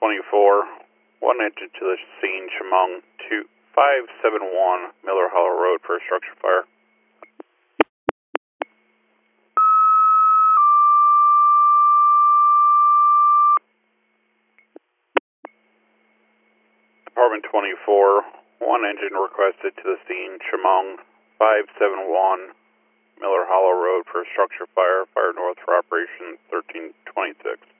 24, one engine to the scene, Chemung 571 Miller Hollow Road for a structure fire. Department 24, one engine requested to the scene, Chemung 571 Miller Hollow Road for a structure fire, fire north for operation 1326.